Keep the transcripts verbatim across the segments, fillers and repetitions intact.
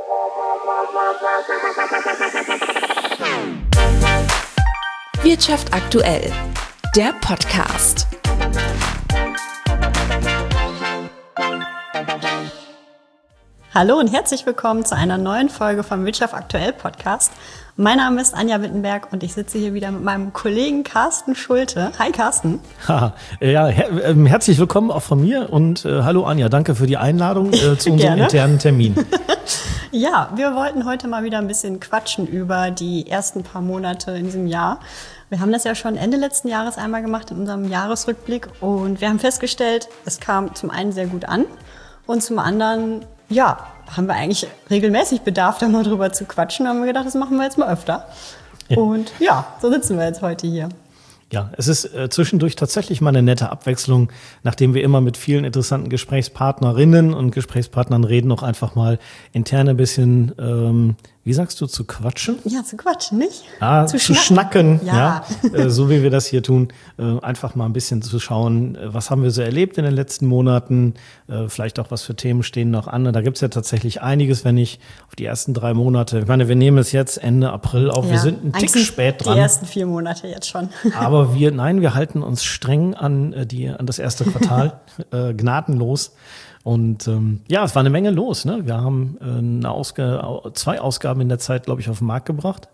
Wirtschaft aktuell, der Podcast. Hallo und herzlich willkommen zu einer neuen Folge vom Wirtschaft aktuell Podcast. Mein Name ist Anja Wittenberg und ich sitze hier wieder mit meinem Kollegen Carsten Schulte. Hi Carsten. Ha, ja, her- äh, herzlich willkommen auch von mir und äh, hallo Anja, danke für die Einladung äh, zu unserem internen Termin. Ja, wir wollten heute mal wieder ein bisschen quatschen über die ersten paar Monate in diesem Jahr. Wir haben das ja schon Ende letzten Jahres einmal gemacht in unserem Jahresrückblick und wir haben festgestellt, es kam zum einen sehr gut an und zum anderen, ja, haben wir eigentlich regelmäßig Bedarf, da mal drüber zu quatschen. Da haben wir gedacht, das machen wir jetzt mal öfter. Ja. Und ja, so sitzen wir jetzt heute hier. Ja, es ist äh, zwischendurch tatsächlich mal eine nette Abwechslung, nachdem wir immer mit vielen interessanten Gesprächspartnerinnen und Gesprächspartnern reden, auch einfach mal intern ein bisschen, ähm, wie sagst du, zu quatschen? Ja, zu quatschen, nicht? Ah, zu, zu schnacken, schnacken ja, ja äh, so wie wir das hier tun, äh, einfach mal ein bisschen zu schauen, äh, was haben wir so erlebt in den letzten Monaten, äh, vielleicht auch was für Themen stehen noch an. Da gibt's ja tatsächlich einiges, wenn ich auf die ersten drei Monate, ich meine, wir nehmen es jetzt Ende April auf, ja, wir sind einen Tick spät dran. Die ersten vier Monate jetzt schon. Aber wir, nein, wir halten uns streng an äh, die, an das erste Quartal, äh, gnadenlos. Und ähm, ja, es war eine Menge los. Ne? Wir haben äh, eine Ausg- zwei Ausgaben in der Zeit, glaube ich, auf den Markt gebracht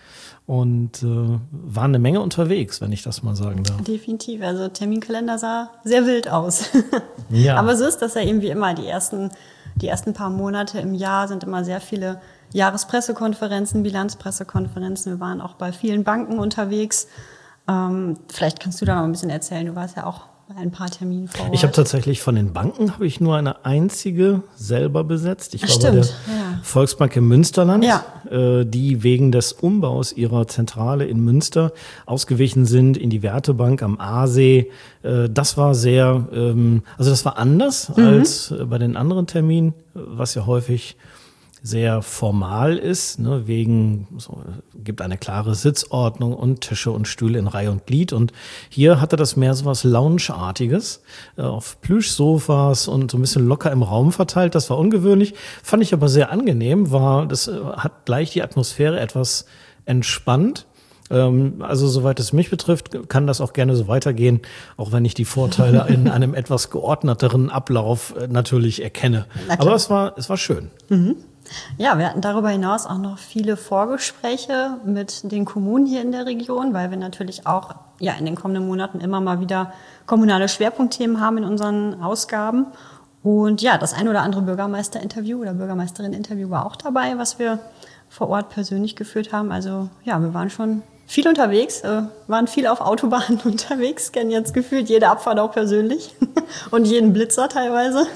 und äh, waren eine Menge unterwegs, wenn ich das mal sagen darf. Definitiv. Also Terminkalender sah sehr wild aus. Ja. Aber so ist das ja eben wie immer. Die ersten, die ersten paar Monate im Jahr sind immer sehr viele Jahrespressekonferenzen, Bilanzpressekonferenzen. Wir waren auch bei vielen Banken unterwegs. Ähm, vielleicht kannst du da noch ein bisschen erzählen. Du warst ja auch bei ein paar Terminen vor Ort. Ich habe tatsächlich von den Banken habe ich nur eine einzige selber besetzt. Ich Ach, war stimmt. bei der Ja. Volksbank im Münsterland, Ja. äh, die wegen des Umbaus ihrer Zentrale in Münster ausgewichen sind in die Wertebank am Aasee. Äh, das war sehr, ähm, also das war anders Mhm. als äh, bei den anderen Terminen, was ja häufig sehr formal ist, ne, wegen, so, gibt eine klare Sitzordnung und Tische und Stühle in Reihe und Glied. Und hier hatte das mehr so was Lounge-artiges, äh, auf Plüschsofas und so ein bisschen locker im Raum verteilt. Das war ungewöhnlich, fand ich aber sehr angenehm, war, das äh, hat gleich die Atmosphäre etwas entspannt. Ähm, also soweit es mich betrifft, kann das auch gerne so weitergehen, auch wenn ich die Vorteile in einem etwas geordneteren Ablauf äh, natürlich erkenne. Aber es war, es war schön. Mhm. Ja, wir hatten darüber hinaus auch noch viele Vorgespräche mit den Kommunen hier in der Region, weil wir natürlich auch ja in den kommenden Monaten immer mal wieder kommunale Schwerpunktthemen haben in unseren Ausgaben. Und ja, das ein oder andere Bürgermeisterinterview oder Bürgermeisterinneninterview war auch dabei, was wir vor Ort persönlich geführt haben. Also ja, wir waren schon viel unterwegs, äh, waren viel auf Autobahnen unterwegs, kennen jetzt gefühlt jede Abfahrt auch persönlich und jeden Blitzer teilweise.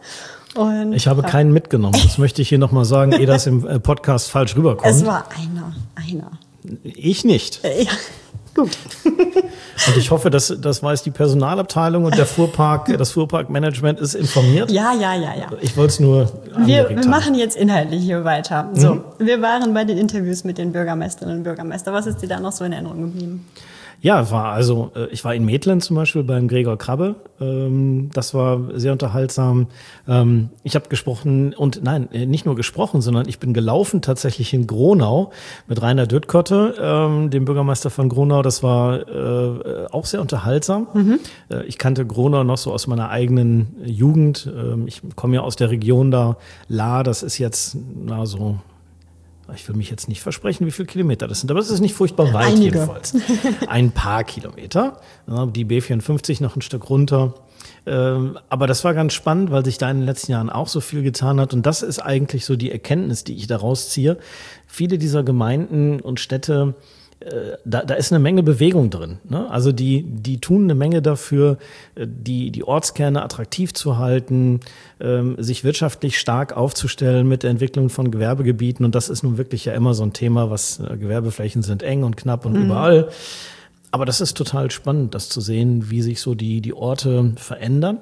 Und, ich habe ja. keinen mitgenommen. Das möchte ich hier nochmal sagen, ehe das im Podcast falsch rüberkommt. Es war einer, einer. Ich nicht. Äh, ja, gut. Und ich hoffe, dass das weiß die Personalabteilung und der Fuhrpark, das Fuhrparkmanagement ist informiert. Ja, ja, ja, ja. Ich wollte es nur Wir, angeregt wir haben. machen jetzt inhaltlich hier weiter. So, Mhm. wir waren bei den Interviews mit den Bürgermeisterinnen und Bürgermeistern. Was ist dir da noch so in Erinnerung geblieben? Ja, war also, äh, ich war in Metlen zum Beispiel beim Gregor Krabbe. Ähm, das war sehr unterhaltsam. Ähm, ich habe gesprochen und nein, nicht nur gesprochen, sondern ich bin gelaufen tatsächlich in Gronau mit Rainer Döttkotte, ähm, dem Bürgermeister von Gronau. Das war äh, auch sehr unterhaltsam. Mhm. Äh, ich kannte Gronau noch so aus meiner eigenen Jugend. Ähm, ich komme ja aus der Region da, La, das ist jetzt na so. Ich will mich jetzt nicht versprechen, wie viele Kilometer das sind, aber es ist nicht furchtbar weit. Einige. Jedenfalls. Ein paar Kilometer. Ja, die B vierundfünfzig noch ein Stück runter. Ähm, aber das war ganz spannend, weil sich da in den letzten Jahren auch so viel getan hat. Und das ist eigentlich so die Erkenntnis, die ich daraus ziehe. Viele dieser Gemeinden und Städte, äh, da, da ist eine Menge Bewegung drin. Ne? Also die, die tun eine Menge dafür, die, die Ortskerne attraktiv zu halten, ähm, sich wirtschaftlich stark aufzustellen mit der Entwicklung von Gewerbegebieten. Und das ist nun wirklich ja immer so ein Thema, was äh, Gewerbeflächen sind eng und knapp und mhm. überall. Aber das ist total spannend, das zu sehen, wie sich so die, die Orte verändern.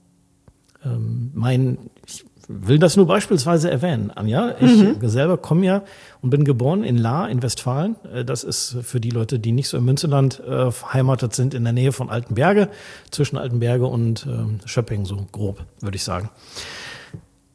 Ähm, mein, ich will das nur beispielsweise erwähnen, Anja. Ich mhm. selber komme ja und bin geboren in Lahr in Westfalen. Das ist für die Leute, die nicht so im Münsterland äh, verheimatet sind, in der Nähe von Altenberge, zwischen Altenberge und äh, Schöpping, so grob, würde ich sagen.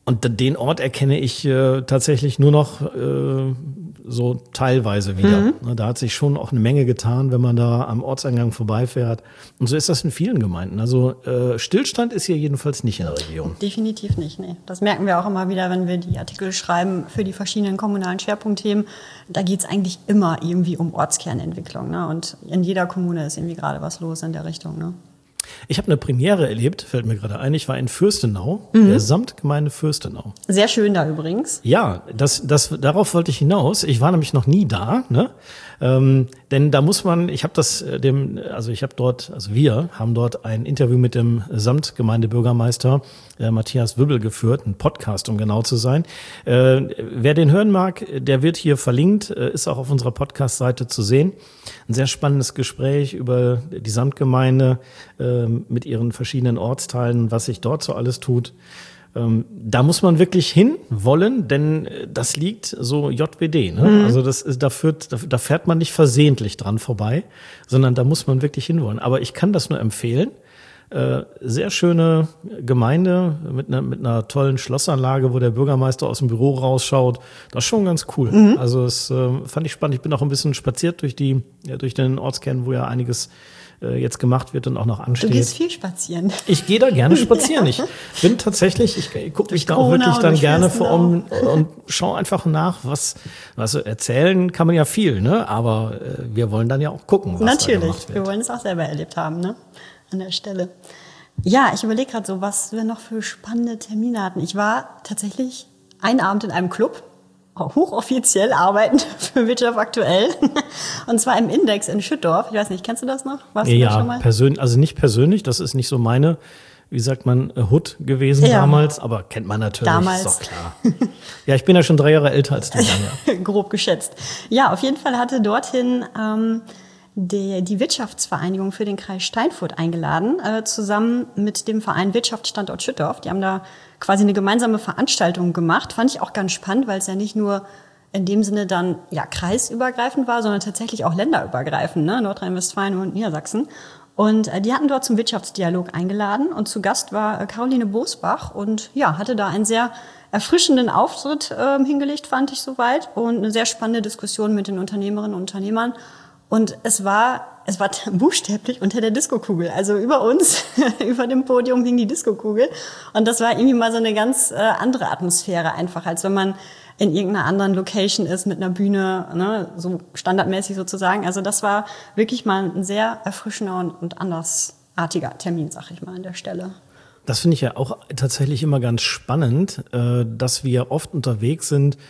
Und den Ort erkenne ich äh, tatsächlich nur noch äh, so teilweise wieder. Mhm. Da hat sich schon auch eine Menge getan, wenn man da am Ortseingang vorbeifährt. Und so ist das in vielen Gemeinden. Also äh, Stillstand ist hier jedenfalls nicht in der Region. Definitiv nicht, nee. Das merken wir auch immer wieder, wenn wir die Artikel schreiben für die verschiedenen kommunalen Schwerpunktthemen. Da geht es eigentlich immer irgendwie um Ortskernentwicklung. Ne? Und in jeder Kommune ist irgendwie gerade was los in der Richtung. Ne? Ich habe eine Premiere erlebt, fällt mir gerade ein. Ich war in Fürstenau, mhm. der Samtgemeinde Fürstenau. Sehr schön da übrigens. Ja, das, das, darauf wollte ich hinaus. Ich war nämlich noch nie da, ne? Ähm, denn da muss man, ich habe das dem, also ich habe dort, also wir haben dort ein Interview mit dem Samtgemeindebürgermeister äh, Matthias Wübbel geführt, ein Podcast, um genau zu sein. Äh, wer den hören mag, der wird hier verlinkt, äh, ist auch auf unserer Podcast-Seite zu sehen. Ein sehr spannendes Gespräch über die Samtgemeinde äh, mit ihren verschiedenen Ortsteilen, was sich dort so alles tut. Ähm, da muss man wirklich hin wollen, denn das liegt so J W D. Ne? Mhm. Also das ist, da, führt, da, da fährt man nicht versehentlich dran vorbei, sondern da muss man wirklich hinwollen. Aber ich kann das nur empfehlen. Äh, sehr schöne Gemeinde mit einer, mit einer tollen Schlossanlage, wo der Bürgermeister aus dem Büro rausschaut. Das ist schon ganz cool. Mhm. Also das äh, fand ich spannend. Ich bin auch ein bisschen spaziert durch die, ja, durch den Ortskern, wo ja einiges jetzt gemacht wird und auch noch ansteht. Du gehst viel spazieren. Ich gehe da gerne spazieren. Ja. Ich bin tatsächlich, ich gucke mich da auch wirklich dann gerne vor um und schaue einfach nach, was, was erzählen kann man ja viel, ne? Aber äh, wir wollen dann ja auch gucken, was Natürlich, da gemacht wird. Wir wollen es auch selber erlebt haben, ne? An der Stelle. Ja, ich überlege gerade so, was wir noch für spannende Termine hatten. Ich war tatsächlich einen Abend in einem Club, hochoffiziell arbeitend für Wirtschaft aktuell. Und zwar im Index in Schüttdorf. Ich weiß nicht, kennst du das noch? Warst du ja, da schon mal? Persön- also nicht persönlich, das ist nicht so meine, wie sagt man, Hood gewesen ja. damals, aber kennt man natürlich, damals. Ist doch klar. Ja, ich bin ja schon drei Jahre älter als du. Ja. Grob geschätzt. Ja, auf jeden Fall hatte dorthin ähm, die, die Wirtschaftsvereinigung für den Kreis Steinfurt eingeladen, äh, zusammen mit dem Verein Wirtschaftsstandort Schüttdorf. Die haben da quasi eine gemeinsame Veranstaltung gemacht. Fand ich auch ganz spannend, weil es ja nicht nur in dem Sinne dann ja kreisübergreifend war, sondern tatsächlich auch länderübergreifend, ne? Nordrhein-Westfalen und Niedersachsen. Und äh, die hatten dort zum Wirtschaftsdialog eingeladen und zu Gast war äh, Caroline Bosbach und ja, hatte da einen sehr erfrischenden Auftritt äh, hingelegt, fand ich soweit, und eine sehr spannende Diskussion mit den Unternehmerinnen und Unternehmern. Und es war, es war buchstäblich unter der Diskokugel. Also über uns, über dem Podium hing die Diskokugel. Und das war irgendwie mal so eine ganz äh, andere Atmosphäre einfach, als wenn man in irgendeiner anderen Location ist mit einer Bühne, ne, so standardmäßig sozusagen. Also das war wirklich mal ein sehr erfrischender und, und andersartiger Termin, sag ich mal, an der Stelle. Das finde ich ja auch tatsächlich immer ganz spannend, äh, dass wir oft unterwegs sind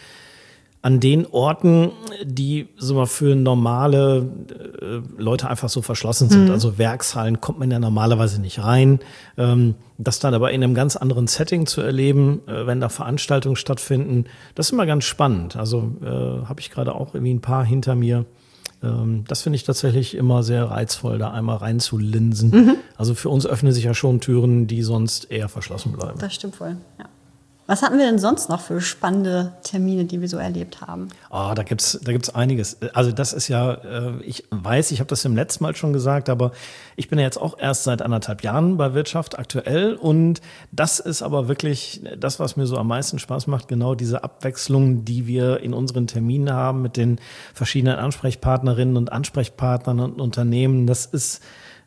an den Orten, die so mal für normale äh, Leute einfach so verschlossen sind. Mhm. Also Werkshallen kommt man ja normalerweise nicht rein. Ähm, das dann aber in einem ganz anderen Setting zu erleben, äh, wenn da Veranstaltungen stattfinden, das ist immer ganz spannend. Also äh, habe ich gerade auch irgendwie ein paar hinter mir. Ähm, das finde ich tatsächlich immer sehr reizvoll, da einmal reinzulinsen. Mhm. Also für uns öffnen sich ja schon Türen, die sonst eher verschlossen bleiben. Das stimmt wohl, ja. Was hatten wir denn sonst noch für spannende Termine, die wir so erlebt haben? Oh, da gibt's, da gibt's einiges. Also das ist ja, äh, ich weiß, ich habe das im letzten Mal schon gesagt, aber ich bin ja jetzt auch erst seit anderthalb Jahren bei Wirtschaft aktuell, und das ist aber wirklich das, was mir so am meisten Spaß macht, genau diese Abwechslung, die wir in unseren Terminen haben mit den verschiedenen Ansprechpartnerinnen und Ansprechpartnern und Unternehmen. Das ist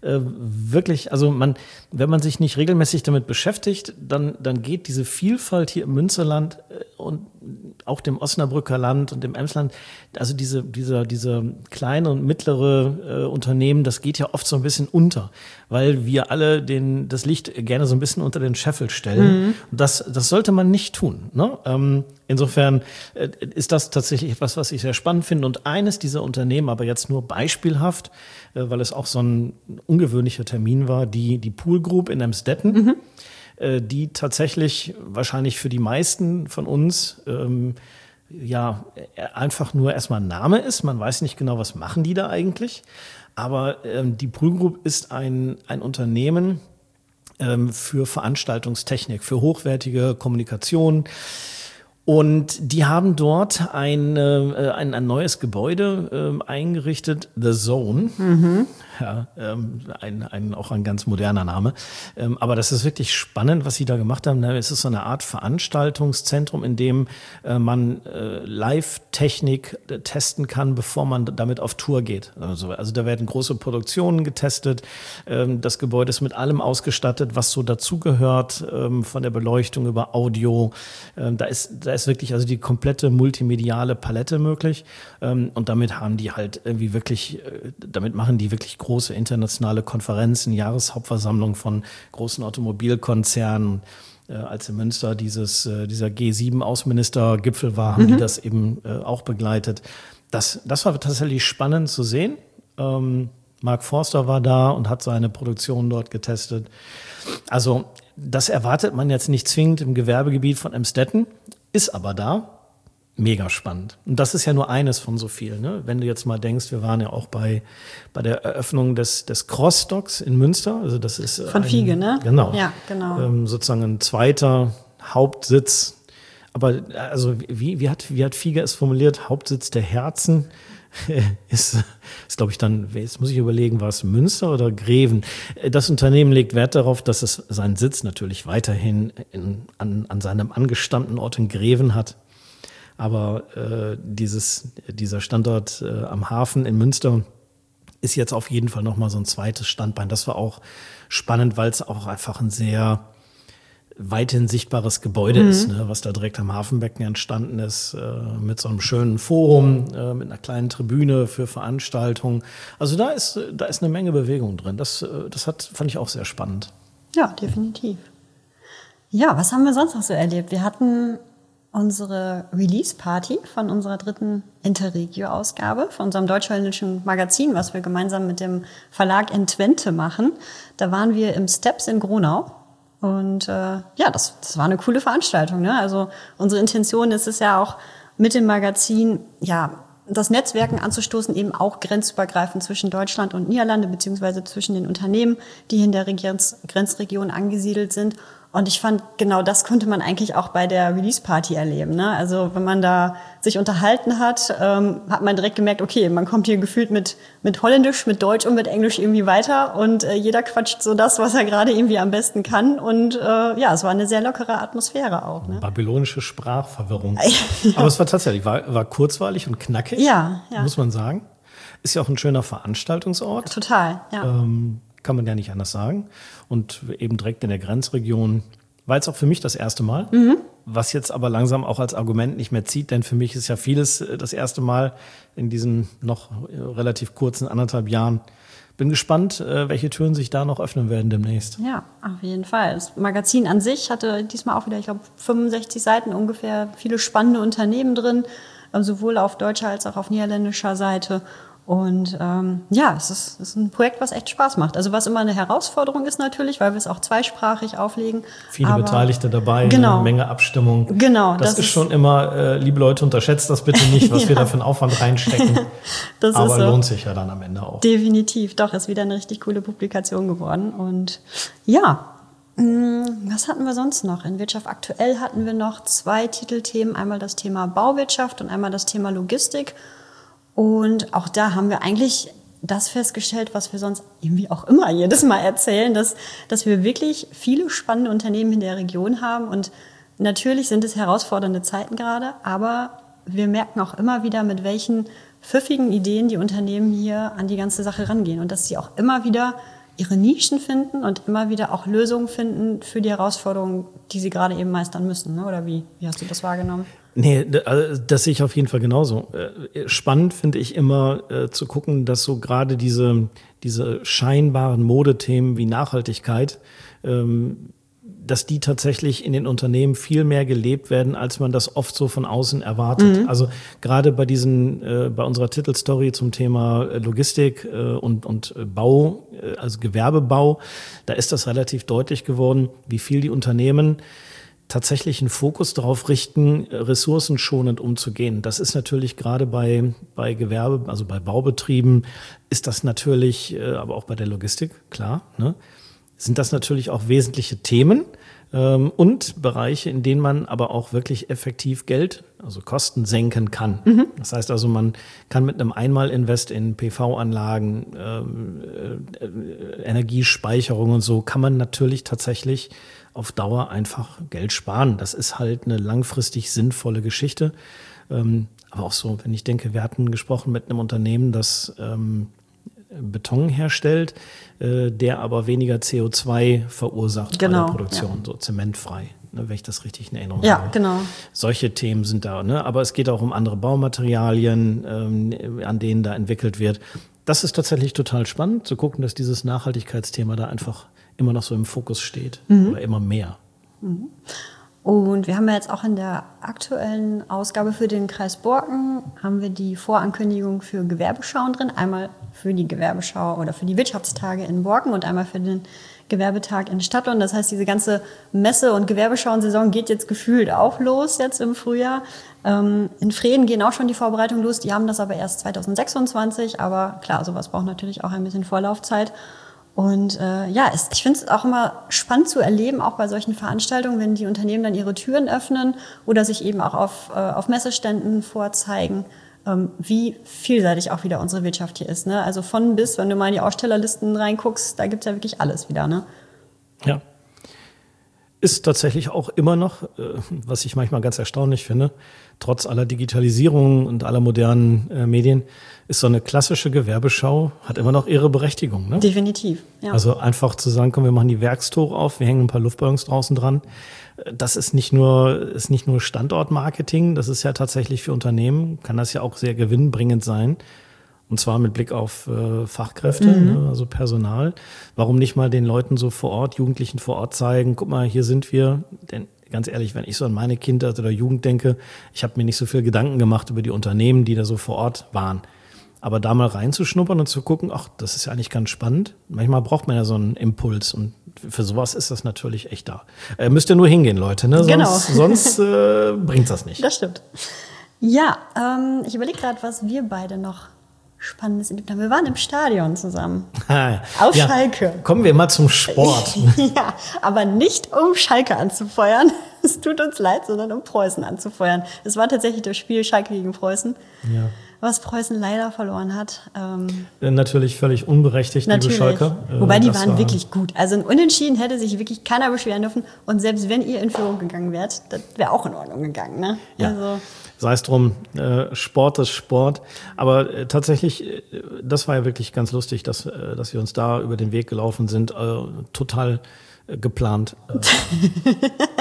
wirklich, also man, wenn man sich nicht regelmäßig damit beschäftigt, dann, dann geht diese Vielfalt hier im Münsterland und auch dem Osnabrücker Land und dem Emsland, also diese, dieser, diese kleine und mittlere äh, Unternehmen, das geht ja oft so ein bisschen unter, weil wir alle den, das Licht gerne so ein bisschen unter den Scheffel stellen. Mhm. Und das, das sollte man nicht tun, ne? Ähm, insofern äh, ist das tatsächlich etwas, was ich sehr spannend finde. Und eines dieser Unternehmen, aber jetzt nur beispielhaft, äh, weil es auch so ein ungewöhnlicher Termin war, die, die Pool Group in Emsdetten. Mhm. Die tatsächlich wahrscheinlich für die meisten von uns ähm, ja einfach nur erstmal ein Name ist. Man weiß nicht genau, was machen die da eigentlich. Aber ähm, die Pool Group ist ein, ein Unternehmen ähm, für Veranstaltungstechnik, für hochwertige Kommunikation. Und die haben dort ein, äh, ein, ein neues Gebäude äh, eingerichtet, The Zone. Mhm. Ja, ähm, ein, ein, auch ein ganz moderner Name. Ähm, aber das ist wirklich spannend, was Sie da gemacht haben. Es ist so eine Art Veranstaltungszentrum, in dem äh, man äh, Live-Technik äh, testen kann, bevor man damit auf Tour geht. Also, also da werden große Produktionen getestet. Ähm, das Gebäude ist mit allem ausgestattet, was so dazugehört, ähm, von der Beleuchtung über Audio. Ähm, da ist, da ist wirklich also die komplette multimediale Palette möglich. Ähm, und damit haben die halt irgendwie wirklich, äh, damit machen die wirklich große internationale Konferenzen, Jahreshauptversammlungen von großen Automobilkonzernen. Äh, als in Münster dieses, äh, dieser G sieben Außenministergipfel war, haben mhm. die das eben äh, auch begleitet. Das, das war tatsächlich spannend zu sehen. Ähm, Mark Forster war da und hat seine Produktion dort getestet. Also das erwartet man jetzt nicht zwingend im Gewerbegebiet von Emstetten, ist aber da. Mega spannend. Und das ist ja nur eines von so vielen. Ne? Wenn du jetzt mal denkst, wir waren ja auch bei, bei der Eröffnung des, des Crossdocks in Münster. Also das ist von ein, Fiege, ne? Genau. Ja, genau. Ähm, sozusagen ein zweiter Hauptsitz. Aber also wie, wie, hat, wie hat Fiege es formuliert? Hauptsitz der Herzen ist, ist glaube ich dann, jetzt muss ich überlegen, war es Münster oder Greven? Das Unternehmen legt Wert darauf, dass es seinen Sitz natürlich weiterhin in, an, an seinem angestammten Ort in Greven hat. Aber äh, dieses, dieser Standort äh, am Hafen in Münster ist jetzt auf jeden Fall nochmal so ein zweites Standbein. Das war auch spannend, weil es auch einfach ein sehr weithin sichtbares Gebäude mhm. ist, ne, was da direkt am Hafenbecken entstanden ist, äh, mit so einem schönen Forum, äh, mit einer kleinen Tribüne für Veranstaltungen. Also da ist, da ist eine Menge Bewegung drin. Das, das hat, fand ich auch sehr spannend. Ja, definitiv. Ja, was haben wir sonst noch so erlebt? Wir hatten unsere Release-Party von unserer dritten Interregio-Ausgabe, von unserem deutsch-holländischen Magazin, was wir gemeinsam mit dem Verlag in Twente machen. Da waren wir im Steps in Gronau. Und äh, ja, das, das war eine coole Veranstaltung. Ne? Also unsere Intention ist es ja auch, mit dem Magazin ja das Netzwerken anzustoßen, eben auch grenzübergreifend zwischen Deutschland und Niederlande, beziehungsweise zwischen den Unternehmen, die in der Grenz, Grenzregion angesiedelt sind. Und ich fand, genau das konnte man eigentlich auch bei der Release-Party erleben. Ne? Also wenn man da sich unterhalten hat, ähm, hat man direkt gemerkt, okay, man kommt hier gefühlt mit mit Holländisch, mit Deutsch und mit Englisch irgendwie weiter. Und äh, jeder quatscht so das, was er gerade irgendwie am besten kann. Und äh, ja, es war eine sehr lockere Atmosphäre auch. Ne? Babylonische Sprachverwirrung. Ja. Aber es war tatsächlich, war, war kurzweilig und knackig, ja, ja. muss man sagen. Ist ja auch ein schöner Veranstaltungsort. Total, ja. Ähm, kann man ja nicht anders sagen. Und eben direkt in der Grenzregion war jetzt auch für mich das erste Mal, mhm. was jetzt aber langsam auch als Argument nicht mehr zieht, denn für mich ist ja vieles das erste Mal in diesen noch relativ kurzen anderthalb Jahren. Bin gespannt, welche Türen sich da noch öffnen werden demnächst. Ja, auf jeden Fall. Das Magazin an sich hatte diesmal auch wieder, ich glaube, fünfundsechzig Seiten ungefähr, viele spannende Unternehmen drin, sowohl auf deutscher als auch auf niederländischer Seite. Und ähm, ja, es ist, es ist ein Projekt, was echt Spaß macht. Also was immer eine Herausforderung ist natürlich, weil wir es auch zweisprachig auflegen. Viele aber Beteiligte dabei, genau. eine Menge Abstimmung. Genau. Das, das ist schon immer, äh, liebe Leute, unterschätzt das bitte nicht, was ja. wir da für einen Aufwand reinstecken. Das aber ist so. Lohnt sich ja dann am Ende auch. Definitiv, doch, ist wieder eine richtig coole Publikation geworden. Und ja, mh, was hatten wir sonst noch? In Wirtschaft aktuell hatten wir noch zwei Titelthemen. Einmal das Thema Bauwirtschaft und einmal das Thema Logistik. Und auch da haben wir eigentlich das festgestellt, was wir sonst irgendwie auch immer jedes Mal erzählen, dass, dass wir wirklich viele spannende Unternehmen in der Region haben. Und natürlich sind es herausfordernde Zeiten gerade, aber wir merken auch immer wieder, mit welchen pfiffigen Ideen die Unternehmen hier an die ganze Sache rangehen und dass sie auch immer wieder ihre Nischen finden und immer wieder auch Lösungen finden für die Herausforderungen, die sie gerade eben meistern müssen. Ne? Oder wie? Wie hast du das wahrgenommen? Nee, das sehe ich auf jeden Fall genauso. Spannend finde ich immer äh, zu gucken, dass so gerade diese, diese scheinbaren Modethemen wie Nachhaltigkeit, ähm, dass die tatsächlich in den Unternehmen viel mehr gelebt werden, als man das oft so von außen erwartet. Mhm. Also gerade bei diesen, äh, bei unserer Titelstory zum Thema Logistik äh, und, und Bau, äh, also Gewerbebau, da ist das relativ deutlich geworden, wie viel die Unternehmen tatsächlich einen Fokus darauf richten, ressourcenschonend umzugehen. Das ist natürlich gerade bei, bei Gewerbe, also bei Baubetrieben, ist das natürlich, aber auch bei der Logistik, klar, ne, sind das natürlich auch wesentliche Themen. ähm, und Bereiche, in denen man aber auch wirklich effektiv Geld, also Kosten senken kann. Mhm. Das heißt also, man kann mit einem Einmalinvest in P V-Anlagen, ähm, äh, Energiespeicherung und so, kann man natürlich tatsächlich auf Dauer einfach Geld sparen. Das ist halt eine langfristig sinnvolle Geschichte. Ähm, aber auch so, wenn ich denke, wir hatten gesprochen mit einem Unternehmen, das ähm, Beton herstellt, äh, der aber weniger C O zwei verursacht genau, bei der Produktion, ja. So zementfrei, ne, wenn ich das richtig in Erinnerung ja, habe. Ja, genau. Solche Themen sind da, ne? Aber es geht auch um andere Baumaterialien, ähm, an denen da entwickelt wird. Das ist tatsächlich total spannend, zu gucken, dass dieses Nachhaltigkeitsthema da einfach immer noch so im Fokus steht, mhm. oder immer mehr. Mhm. Und wir haben ja jetzt auch in der aktuellen Ausgabe für den Kreis Borken haben wir die Vorankündigung für Gewerbeschauen drin. Einmal für die Gewerbeschau oder für die Wirtschaftstage in Borken und einmal für den Gewerbetag in Stadtlohn. Das heißt, diese ganze Messe- und Gewerbeschauensaison geht jetzt gefühlt auch los jetzt im Frühjahr. Ähm, in Vreden gehen auch schon die Vorbereitungen los. Die haben das aber erst zwanzig sechsundzwanzig. Aber klar, sowas braucht natürlich auch ein bisschen Vorlaufzeit. Und äh, ja, es, ich finde es auch immer spannend zu erleben, auch bei solchen Veranstaltungen, wenn die Unternehmen dann ihre Türen öffnen oder sich eben auch auf, äh, auf Messeständen vorzeigen, ähm, wie vielseitig auch wieder unsere Wirtschaft hier ist. Ne? Also von bis, wenn du mal in die Ausstellerlisten reinguckst, da gibt's ja wirklich alles wieder. Ne? Ja. Ist tatsächlich auch immer noch, was ich manchmal ganz erstaunlich finde, trotz aller Digitalisierung und aller modernen äh, Medien, ist so eine klassische Gewerbeschau, hat immer noch ihre Berechtigung. Ne? Definitiv, ja. Also einfach zu sagen, komm, wir machen die Werkstore auf, wir hängen ein paar Luftballons draußen dran. Das ist nicht nur, ist nicht nur Standortmarketing, das ist ja tatsächlich für Unternehmen, kann das ja auch sehr gewinnbringend sein. Und zwar mit Blick auf äh, Fachkräfte, mhm. ne, also Personal. Warum nicht mal den Leuten so vor Ort, Jugendlichen vor Ort zeigen, guck mal, hier sind wir. Denn ganz ehrlich, wenn ich so an meine Kindheit oder Jugend denke, ich habe mir nicht so viel Gedanken gemacht über die Unternehmen, die da so vor Ort waren. Aber da mal reinzuschnuppern und zu gucken, ach, das ist ja eigentlich ganz spannend. Manchmal braucht man ja so einen Impuls und für sowas ist das natürlich echt da. Äh, müsst ihr nur hingehen, Leute, ne? Sonst, genau. sonst äh, bringt's das nicht. Das stimmt. Ja, ähm, ich überlege gerade, was wir beide noch Spannendes erlebt haben. Wir waren im Stadion zusammen. Auf ja, Schalke. Kommen wir mal zum Sport. Ja, aber nicht um Schalke anzufeuern. Es tut uns leid, sondern um Preußen anzufeuern. Es war tatsächlich das Spiel Schalke gegen Preußen. Ja. Was Preußen leider verloren hat. Ähm, natürlich völlig unberechtigt, natürlich. liebe Schalker. Wobei die waren war wirklich gut. Also ein Unentschieden hätte sich wirklich keiner beschweren dürfen. Und selbst wenn ihr in Führung gegangen wärt, das wäre auch in Ordnung gegangen. Ne? Ja. Also, sei es drum, äh, Sport ist Sport. Aber äh, tatsächlich, äh, das war ja wirklich ganz lustig, dass, äh, dass wir uns da über den Weg gelaufen sind. Äh, total äh, geplant. Äh.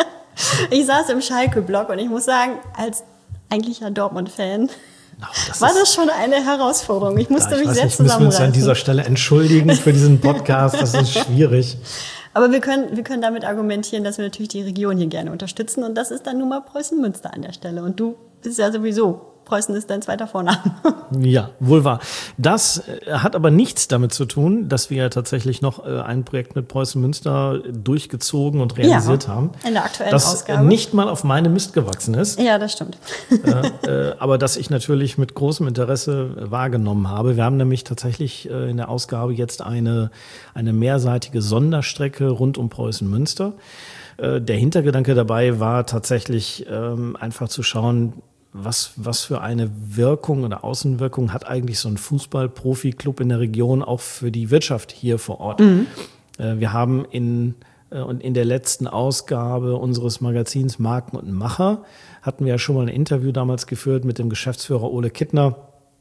Ich saß im Schalke-Blog und ich muss sagen, als eigentlicher Dortmund-Fan Das war das schon eine Herausforderung. Ich musste ja, ich mich weiß sehr nicht, zusammenreißen. Müssen wir uns an dieser Stelle entschuldigen für diesen Podcast. Das ist schwierig. Aber wir können, wir können damit argumentieren, dass wir natürlich die Region hier gerne unterstützen. Und das ist dann nun mal Preußen-Münster an der Stelle. Und du bist ja sowieso, Preußen ist dein zweiter Vorname. Ja, wohl wahr. Das hat aber nichts damit zu tun, dass wir ja tatsächlich noch ein Projekt mit Preußen-Münster durchgezogen und realisiert ja, haben. In der aktuellen das Ausgabe. Nicht mal auf meine Mist gewachsen ist. Ja, das stimmt. äh, äh, aber dass ich natürlich mit großem Interesse wahrgenommen habe. Wir haben nämlich tatsächlich äh, in der Ausgabe jetzt eine, eine mehrseitige Sonderstrecke rund um Preußen-Münster. Äh, der Hintergedanke dabei war tatsächlich ähm, einfach zu schauen, Was, was für eine Wirkung oder Außenwirkung hat eigentlich so ein Fußball-Profi-Club in der Region auch für die Wirtschaft hier vor Ort? Mhm. Äh, wir haben in, äh, und in der letzten Ausgabe unseres Magazins Marken und Macher hatten wir ja schon mal ein Interview damals geführt mit dem Geschäftsführer Ole Kittner,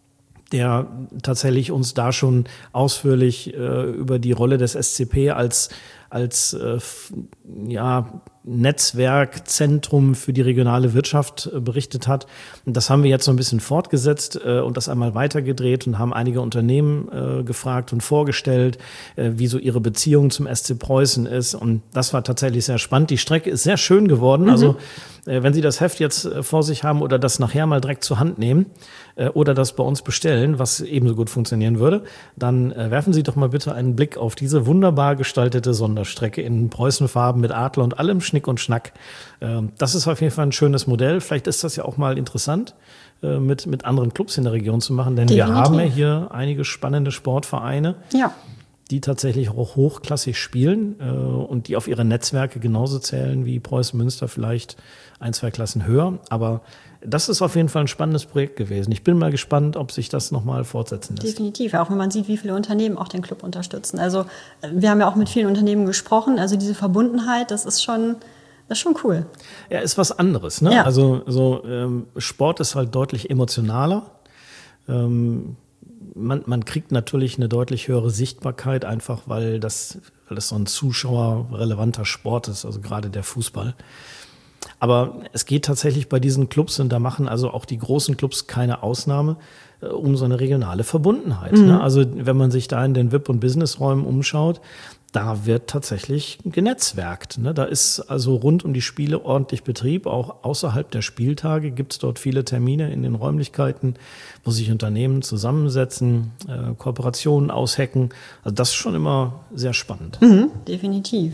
der tatsächlich uns da schon ausführlich äh, über die Rolle des S C P als, als äh, ja, Netzwerkzentrum für die regionale Wirtschaft äh, berichtet hat. Und das haben wir jetzt so ein bisschen fortgesetzt äh, und das einmal weitergedreht und haben einige Unternehmen äh, gefragt und vorgestellt, äh, wie so ihre Beziehung zum S C Preußen ist. Und das war tatsächlich sehr spannend. Die Strecke ist sehr schön geworden. Mhm. Also äh, wenn Sie das Heft jetzt äh, vor sich haben oder das nachher mal direkt zur Hand nehmen äh, oder das bei uns bestellen, was ebenso gut funktionieren würde, dann äh, werfen Sie doch mal bitte einen Blick auf diese wunderbar gestaltete Sonderstrecke in Preußenfarben mit Adler und allem Schnick und Schnack. Ähm, das ist auf jeden Fall ein schönes Modell. Vielleicht ist das ja auch mal interessant, äh, mit, mit anderen Clubs in der Region zu machen, denn Definitiv. Wir haben ja hier einige spannende Sportvereine. Ja. die tatsächlich auch hochklassig spielen äh, und die auf ihre Netzwerke genauso zählen wie Preußen Münster, vielleicht ein, zwei Klassen höher. Aber das ist auf jeden Fall ein spannendes Projekt gewesen. Ich bin mal gespannt, ob sich das nochmal fortsetzen lässt. Definitiv, auch wenn man sieht, wie viele Unternehmen auch den Club unterstützen. Also wir haben ja auch mit vielen Unternehmen gesprochen. Also diese Verbundenheit, das ist schon, das ist schon cool. Ja, ist was anderes. Ne? Ja. Also so, ähm, Sport ist halt deutlich emotionaler. Ähm, man, man kriegt natürlich eine deutlich höhere Sichtbarkeit, einfach weil das, weil das so ein zuschauerrelevanter Sport ist, also gerade der Fußball. Aber es geht tatsächlich bei diesen Clubs, und da machen also auch die großen Clubs keine Ausnahme, um so eine regionale Verbundenheit. Mhm. Ne? Also wenn man sich da in den V I P- und Businessräumen umschaut, da wird tatsächlich genetzwerkt. Ne? Da ist also rund um die Spiele ordentlich Betrieb. Auch außerhalb der Spieltage gibt es dort viele Termine in den Räumlichkeiten, wo sich Unternehmen zusammensetzen, äh, Kooperationen aushacken. Also das ist schon immer sehr spannend. Mhm, definitiv.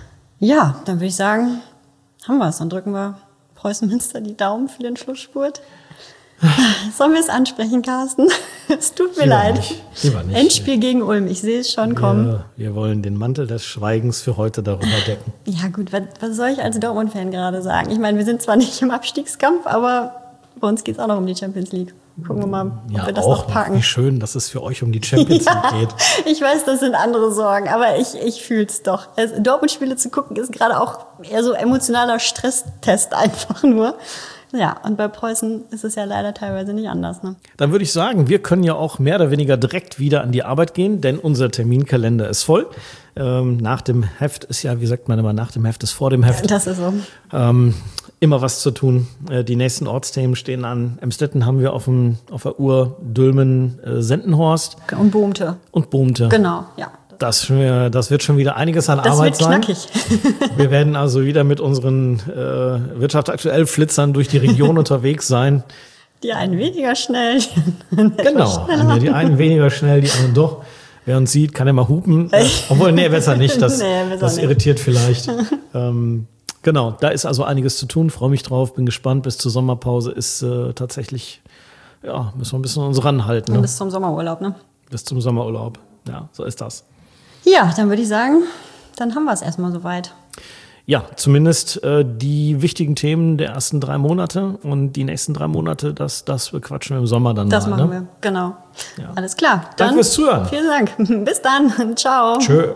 Ja, dann würde ich sagen, haben wir es. Dann drücken wir Preußen Münster die Daumen für den Schlussspurt. Sollen wir es ansprechen, Carsten? Es tut mir Lieber leid. nicht. Lieber nicht. Endspiel gegen Ulm, ich sehe es schon kommen. Wir, wir wollen den Mantel des Schweigens für heute darüber decken. Ja gut, was, was soll ich als Dortmund-Fan gerade sagen? Ich meine, wir sind zwar nicht im Abstiegskampf, aber bei uns geht es auch noch um die Champions League. Gucken wir mal, ob ja, wir das auch noch packen. Wie schön, dass es für euch um die Champions League Ja, geht. ich weiß, das sind andere Sorgen, aber ich, ich fühle es doch. Also, Dortmund-Spiele zu gucken, ist gerade auch eher so emotionaler Stresstest einfach nur. Ja, und bei Preußen ist es ja leider teilweise nicht anders. Ne? Dann würde ich sagen, wir können ja auch mehr oder weniger direkt wieder an die Arbeit gehen, denn unser Terminkalender ist voll. Ähm, nach dem Heft ist ja, wie sagt man immer, nach dem Heft ist vor dem Heft. Das ist so. Ähm, immer was zu tun. Äh, die nächsten Ortsthemen stehen an. Emstetten haben wir auf, dem, auf der Uhr, Dülmen, äh, Sendenhorst. Und Boomte. Und Boomte. Genau, ja. Das, das wird schon wieder einiges an Das Arbeit wird sein. knackig. Wir werden also wieder mit unseren äh, Wirtschaft aktuell Flitzern durch die Region unterwegs sein. Die einen weniger schnell, die anderen Genau, schneller. die einen weniger schnell, die anderen doch. Wer uns sieht, kann immer hupen. Äh, obwohl, nee, besser nicht. Das, Nee, besser das nicht. irritiert vielleicht. ähm, genau, da ist also einiges zu tun. Freue mich drauf, bin gespannt. Bis zur Sommerpause ist äh, tatsächlich, ja, müssen wir ein bisschen uns ranhalten. Ne? Bis zum Sommerurlaub, ne? Bis zum Sommerurlaub. Ja, so ist das. Ja, dann würde ich sagen, dann haben wir es erstmal soweit. Ja, zumindest äh, die wichtigen Themen der ersten drei Monate und die nächsten drei Monate, das, das bequatschen wir im Sommer dann Das mal. machen ne? wir, genau. Ja. Alles klar. Danke Dann fürs Zuhören. Vielen Dank. Bis dann. Ciao. Tschö.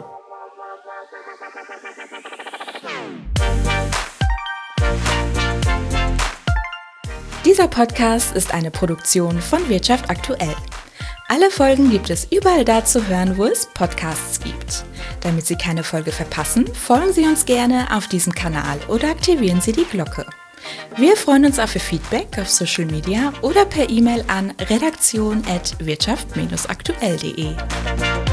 Dieser Podcast ist eine Produktion von Wirtschaft aktuell. Alle Folgen gibt es überall da zu hören, wo es Podcasts gibt. Damit Sie keine Folge verpassen, folgen Sie uns gerne auf diesem Kanal oder aktivieren Sie die Glocke. Wir freuen uns auf Ihr Feedback auf Social Media oder per E-Mail an redaktion at wirtschaft aktuell punkt de.